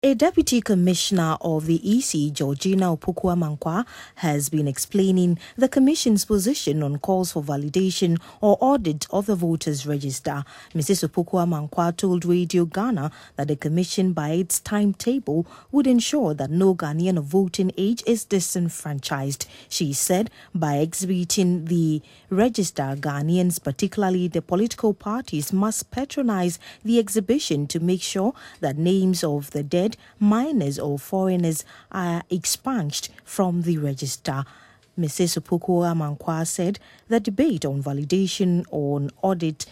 A deputy commissioner of the EC, Georgina Opoku-Amankwah, has been explaining the commission's position on calls for validation or audit of the voters' register. Mrs. Opoku-Amankwah told Radio Ghana that the commission, by its timetable, would ensure that no Ghanaian of voting age is disenfranchised. She said by exhibiting the register, Ghanaians, particularly the political parties, must patronize the exhibition to make sure that names of the dead, minors or foreigners are expunged from the register. Mrs. Opoku-Amankwah said the debate on validation or audit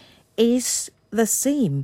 is the same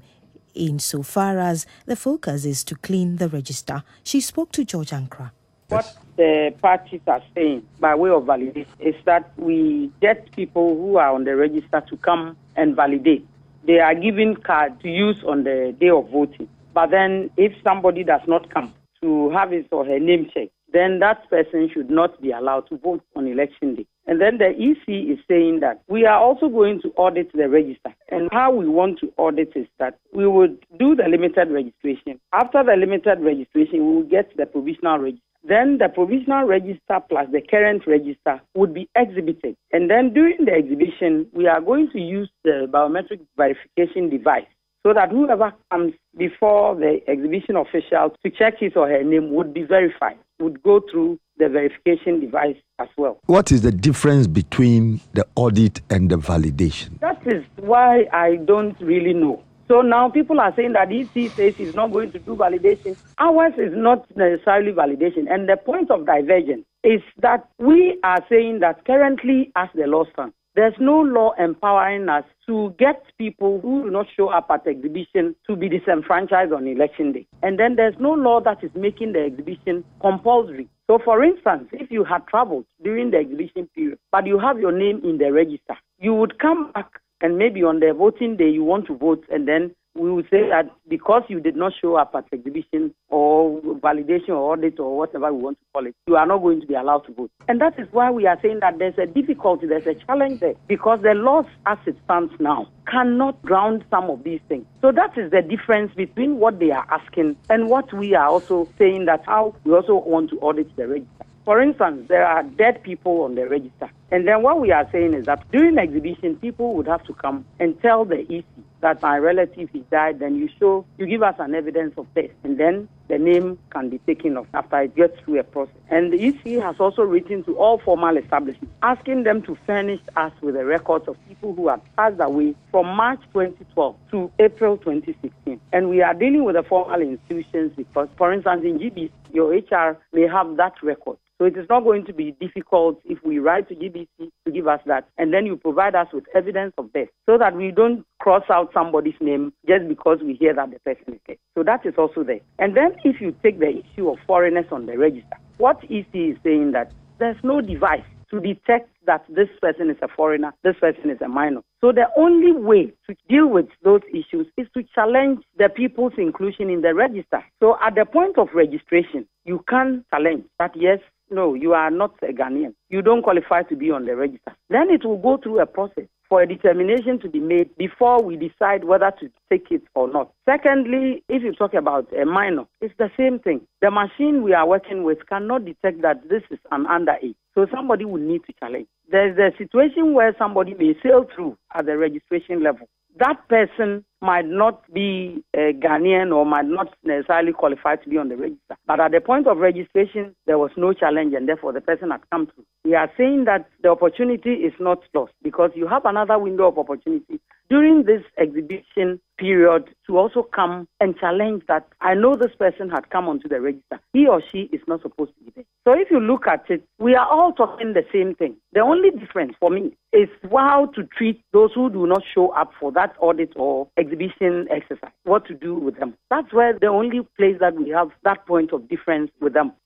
insofar as the focus is to clean the register. She spoke to George Ankra. What the parties are saying by way of validation is that we get people who are on the register to come and validate. They are given cards to use on the day of voting. But then if somebody does not come to have his or her name checked, then that person should not be allowed to vote on election day. And then the EC is saying that we are also going to audit the register. And how we want to audit is that we would do the limited registration. After the limited registration, we will get the provisional register. Then the provisional register plus the current register would be exhibited. And then during the exhibition, we are going to use the biometric verification device, so that whoever comes before the exhibition officials to check his or her name would be verified, would go through the verification device as well. What is the difference between the audit and the validation? That is why I don't really know. So now people are saying that EC says it's not going to do validation. Ours is not necessarily validation. And the point of divergence is that we are saying that currently, as the law stands, there's no law empowering us to get people who do not show up at the exhibition to be disenfranchised on election day. And then there's no law that is making the exhibition compulsory. So, for instance, if you had traveled during the exhibition period, but you have your name in the register, you would come back and maybe on the voting day you want to vote, and then we would say that because you did not show up at the exhibition or validation or audit or whatever we want to call it, you are not going to be allowed to vote. And that is why we are saying that there's a difficulty, there's a challenge there, because the laws as it stands now cannot ground some of these things. So that is the difference between what they are asking and what we are also saying, that how we also want to audit the register. For instance, there are dead people on the register. And then what we are saying is that during the exhibition, people would have to come and tell the EC that my relative is died, then you give us an evidence of death, and then the name can be taken off after it gets through a process. And the EC has also written to all formal establishments, asking them to furnish us with the records of people who have passed away from March 2012 to April 2016. And we are dealing with the formal institutions because, for instance, in GBC, your HR may have that record. So it is not going to be difficult if we write to GBC to give us that, and then you provide us with evidence of death, so that we don't cross out somebody's name just because we hear that the person is dead. So that is also there. And then if you take the issue of foreigners on the register, what EC is saying that there's no device to detect that this person is a foreigner, this person is a minor. So the only way to deal with those issues is to challenge the people's inclusion in the register. So at the point of registration, you can challenge that, yes, no, you are not a Ghanaian. You don't qualify to be on the register. Then it will go through a process for a determination to be made before we decide whether to take it or not. Secondly, if you talk about a minor, it's the same thing. The machine we are working with cannot detect that this is an underage. So somebody will need to challenge. There's a situation where somebody may sail through at the registration level. That person might not be a Ghanaian or might not necessarily qualify to be on the register. But at the point of registration, there was no challenge, and therefore the person had come through. We are saying that the opportunity is not lost, because you have another window of opportunity during this exhibition period to also come and challenge that I know this person had come onto the register. He or she is not supposed to be there. So if you look at it, we are all talking the same thing. The only difference for me is how to treat those who do not show up for that audit or exhibition exercise, what to do with them. That's where the only place that we have that point of difference with them.